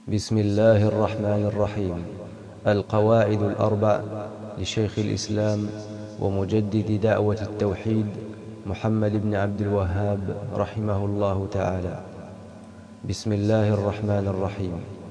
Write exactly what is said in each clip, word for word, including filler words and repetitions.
بسم الله الرحمن الرحيم. القواعد الأربع لشيخ الإسلام ومجدد دعوة التوحيد محمد بن عبد الوهاب رحمه الله تعالى. بسم الله الرحمن الرحيم.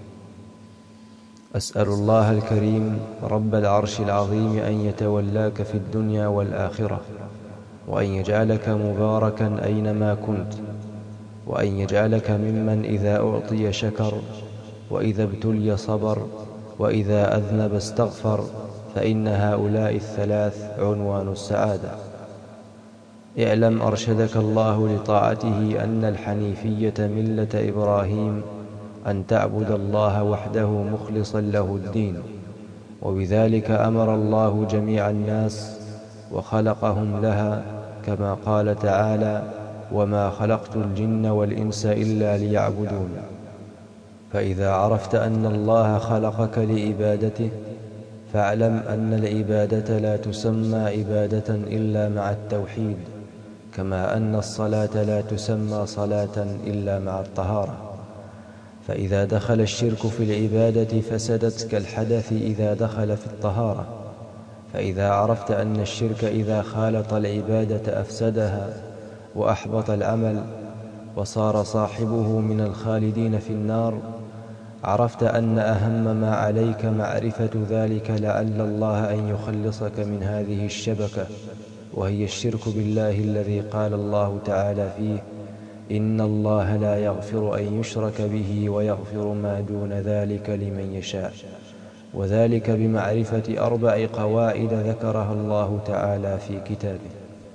أسأل الله الكريم رب العرش العظيم أن يتولاك في الدنيا والآخرة، وأن يجعلك مباركا أينما كنت، وأن يجعلك ممن إذا أعطي شكر، وإذا ابتلي صبر، وإذا أذنب استغفر، فإن هؤلاء الثلاث عنوان السعادة. اعلم أرشدك الله لطاعته أن الحنيفية ملة إبراهيم أن تعبد الله وحده مخلصا له الدين، وبذلك أمر الله جميع الناس وخلقهم لها، كما قال تعالى: وما خلقت الجن والإنس إلا ليعبدون. فإذا عرفت أن الله خلقك لعبادته، فاعلم أن العبادة لا تسمى عبادة إلا مع التوحيد، كما أن الصلاة لا تسمى صلاة إلا مع الطهارة. فإذا دخل الشرك في العبادة فسدت كالحدث إذا دخل في الطهارة. فإذا عرفت أن الشرك إذا خالط العبادة أفسدها وأحبط العمل وصار صاحبه من الخالدين في النار، عرفت أن أهم ما عليك معرفة ذلك لعل الله أن يخلصك من هذه الشبكة، وهي الشرك بالله الذي قال الله تعالى فيه: إن الله لا يغفر أن يشرك به ويغفر ما دون ذلك لمن يشاء. وذلك بمعرفة أربع قواعد ذكرها الله تعالى في كتابه.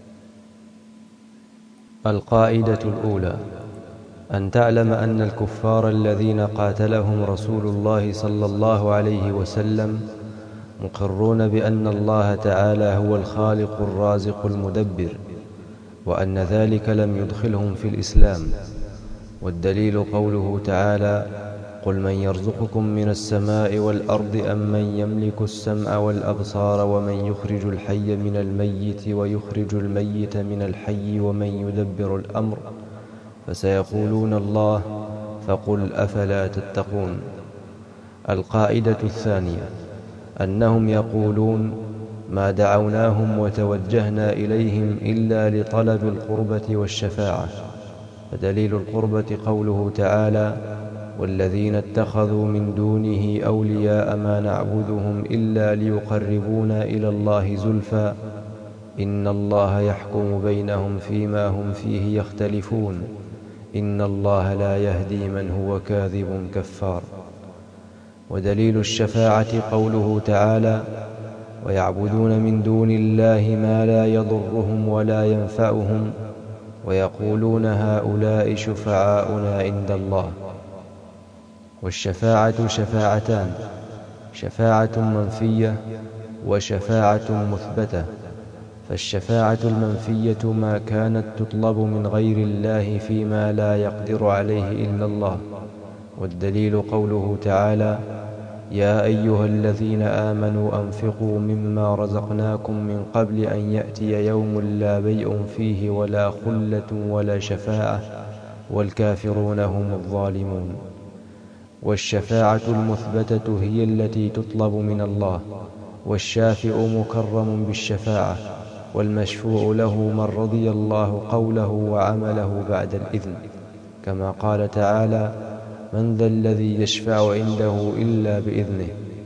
القاعدة الأولى: أن تعلم أن الكفار الذين قاتلهم رسول الله صلى الله عليه وسلم مقرون بأن الله تعالى هو الخالق الرازق المدبر، وأن ذلك لم يدخلهم في الإسلام. والدليل قوله تعالى: قل من يرزقكم من السماء والأرض أم من يملك السمع والأبصار ومن يخرج الحي من الميت ويخرج الميت من الحي ومن يدبر الأمر، فسيقولون الله، فقل أفلا تتقون. القاعدة الثانية: أنهم يقولون ما دعوناهم وتوجهنا إليهم إلا لطلب القربة والشفاعة. فدليل القربة قوله تعالى: والذين اتخذوا من دونه أولياء ما نعبدهم إلا ليقربونا إلى الله زلفى إن الله يحكم بينهم فيما هم فيه يختلفون إن الله لا يهدي من هو كاذب كفار. ودليل الشفاعة قوله تعالى: ويعبدون من دون الله ما لا يضرهم ولا ينفعهم ويقولون هؤلاء شفعاؤنا عند الله. والشفاعة شفاعتان: شفاعة منفية وشفاعة مثبتة. فالشفاعة المنفية ما كانت تطلب من غير الله فيما لا يقدر عليه إلا الله. والدليل قوله تعالى: يا أيها الذين آمنوا أنفقوا مما رزقناكم من قبل أن يأتي يوم لا بيع فيه ولا خلة ولا شفاعة والكافرون هم الظالمون. والشفاعة المثبتة هي التي تطلب من الله، والشافع مكرم بالشفاعة، والمشفوع له من رضي الله قوله وعمله بعد الإذن، كما قال تعالى: من ذا الذي يشفع عنده إلا بإذنه.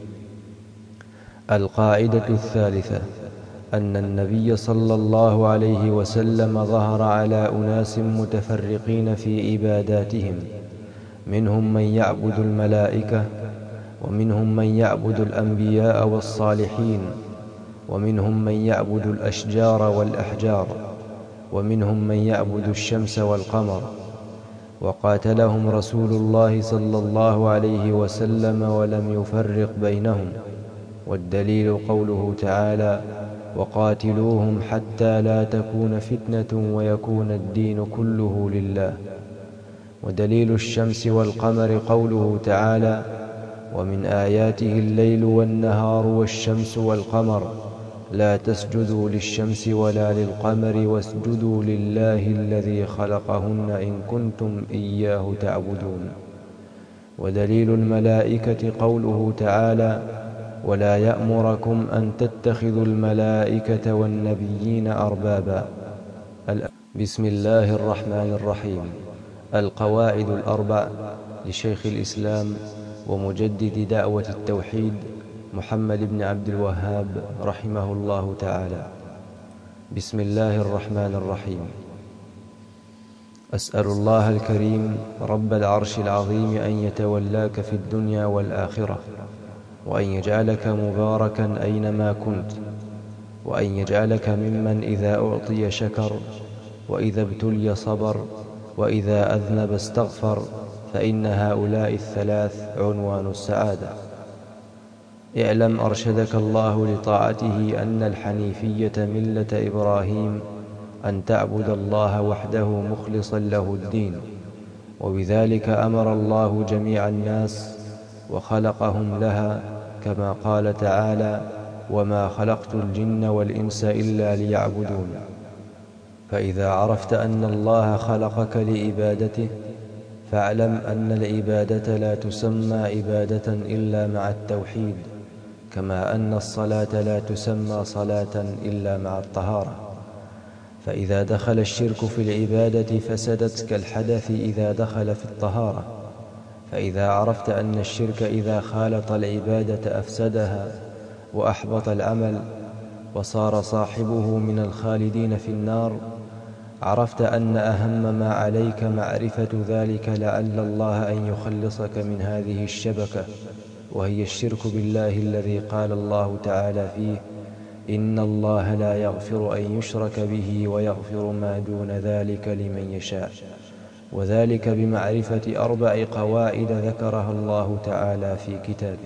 القاعدة الثالثة: أن النبي صلى الله عليه وسلم ظهر على أناس متفرقين في عباداتهم، منهم من يعبد الملائكة، ومنهم من يعبد الأنبياء والصالحين، ومنهم من يعبد الأشجار والأحجار، ومنهم من يعبد الشمس والقمر. وقاتلهم رسول الله صلى الله عليه وسلم ولم يفرق بينهم. والدليل قوله تعالى: وقاتلوهم حتى لا تكون فتنة ويكون الدين كله لله. ودليل الشمس والقمر قوله تعالى: ومن آياته الليل والنهار والشمس والقمر لا تسجدوا للشمس ولا للقمر واسجدوا لله الذي خلقهن إن كنتم إياه تعبدون. ودليل الملائكة قوله تعالى: ولا يأمركم أن تتخذوا الملائكة والنبيين أربابا. بسم الله الرحمن الرحيم. القواعد الأربع لشيخ الإسلام ومجدد دعوة التوحيد محمد بن عبد الوهاب رحمه الله تعالى. بسم الله الرحمن الرحيم. أسأل الله الكريم رب العرش العظيم أن يتولاك في الدنيا والآخرة، وأن يجعلك مباركا أينما كنت، وأن يجعلك ممن إذا أعطي شكر، وإذا ابتلي صبر، وإذا أذنب استغفر، فإن هؤلاء الثلاث عنوان السعادة. اعلم أرشدك الله لطاعته أن الحنيفية ملة إبراهيم أن تعبد الله وحده مخلصا له الدين، وبذلك أمر الله جميع الناس وخلقهم لها، كما قال تعالى: وما خلقت الجن والإنس إلا ليعبدون. فإذا عرفت أن الله خلقك لعبادته، فاعلم أن العبادة لا تسمى عبادة إلا مع التوحيد، كما أن الصلاة لا تسمى صلاة إلا مع الطهارة. فإذا دخل الشرك في العبادة فسدت كالحدث إذا دخل في الطهارة. فإذا عرفت أن الشرك إذا خالط العبادة أفسدها وأحبط العمل وصار صاحبه من الخالدين في النار، عرفت أن أهم ما عليك معرفة ذلك لعل الله أن يخلصك من هذه الشبكة، وهي الشرك بالله الذي قال الله تعالى فيه: إن الله لا يغفر أن يشرك به ويغفر ما دون ذلك لمن يشاء. وذلك بمعرفة أربع قواعد ذكرها الله تعالى في كتابه.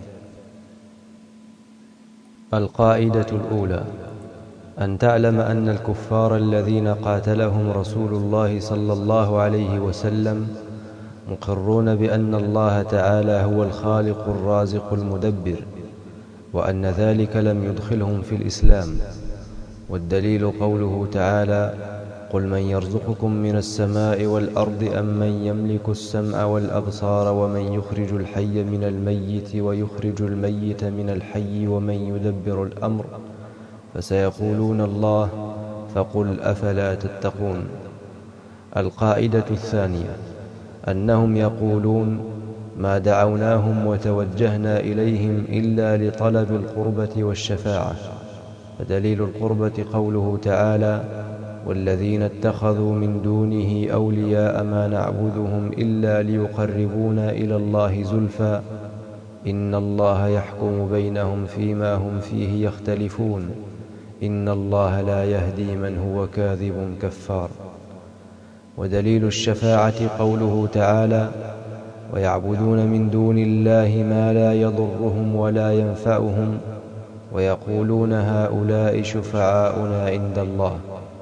القاعدة الأولى: أن تعلم أن الكفار الذين قاتلهم رسول الله صلى الله عليه وسلم مقرون بأن الله تعالى هو الخالق الرازق المدبر، وأن ذلك لم يدخلهم في الإسلام. والدليل قوله تعالى: قل من يرزقكم من السماء والأرض أم من يملك السمع والأبصار ومن يخرج الحي من الميت ويخرج الميت من الحي ومن يدبر الأمر، فسيقولون الله، فقل أفلا تتقون. القاعدة الثانية: أنهم يقولون: ما دعوناهم وتوجهنا إليهم إلا لطلب القربة والشفاعة. فدليل القربة قوله تعالى: والذين اتخذوا من دونه أولياء ما نعبدهم إلا ليقربونا إلى الله زلفى إن الله يحكم بينهم فيما هم فيه يختلفون إن الله لا يهدي من هو كاذب كفار. ودليل الشفاعة قوله تعالى: ويعبدون من دون الله ما لا يضرهم ولا ينفعهم ويقولون هؤلاء شفعاؤنا عند الله.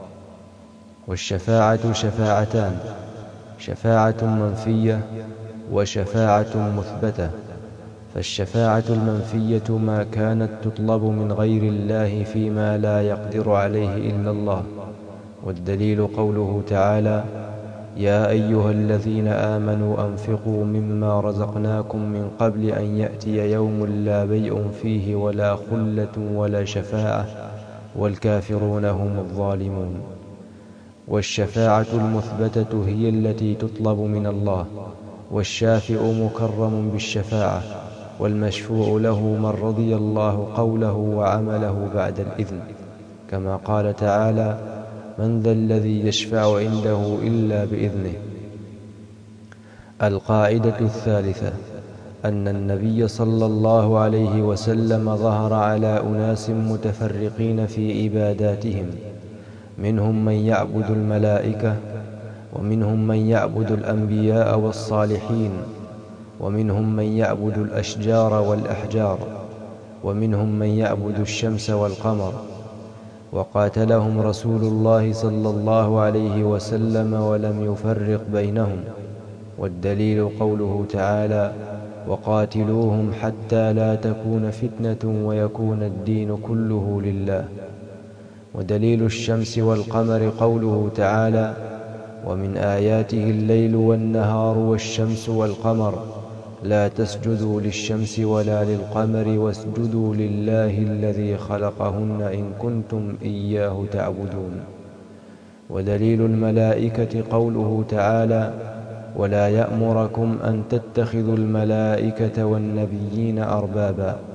والشفاعة شفاعتان: شفاعة منفية وشفاعة مثبتة. فالشفاعة المنفية ما كانت تطلب من غير الله فيما لا يقدر عليه إلا الله. والدليل قوله تعالى: يا أيها الذين آمنوا أنفقوا مما رزقناكم من قبل أن يأتي يوم لا بيع فيه ولا خلة ولا شفاعة والكافرون هم الظالمون. والشفاعة المثبتة هي التي تطلب من الله، والشافع مكرم بالشفاعة، والمشفوع له من رضي الله قوله وعمله بعد الإذن، كما قال تعالى: من ذا الذي يشفع عنده إلا بإذنه. القاعدة الثالثة: أن النبي صلى الله عليه وسلم ظهر على أناس متفرقين في عباداتهم، منهم من يعبد الملائكة، ومنهم من يعبد الأنبياء والصالحين، ومنهم من يعبد الأشجار والأحجار، ومنهم من يعبد الشمس والقمر. وقاتلهم رسول الله صلى الله عليه وسلم ولم يفرق بينهم. والدليل قوله تعالى: وقاتلوهم حتى لا تكون فتنة ويكون الدين كله لله. ودليل الشمس والقمر قوله تعالى: ومن آياته الليل والنهار والشمس والقمر لا تسجدوا للشمس ولا للقمر واسجدوا لله الذي خلقهن إن كنتم إياه تعبدون. ودليل الملائكة قوله تعالى: ولا يأمركم أن تتخذوا الملائكة والنبيين أربابا،